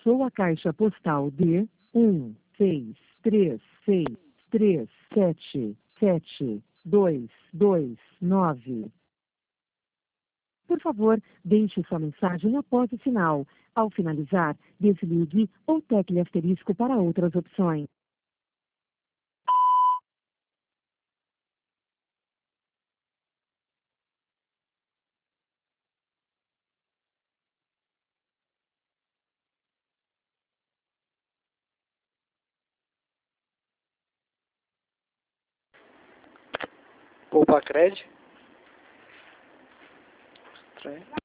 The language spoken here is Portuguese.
sua caixa postal de 16336377229. Por favor, deixe sua mensagem após o sinal. Ao finalizar, desligue ou tecle asterisco para outras opções. Poupa Cred. Estranho.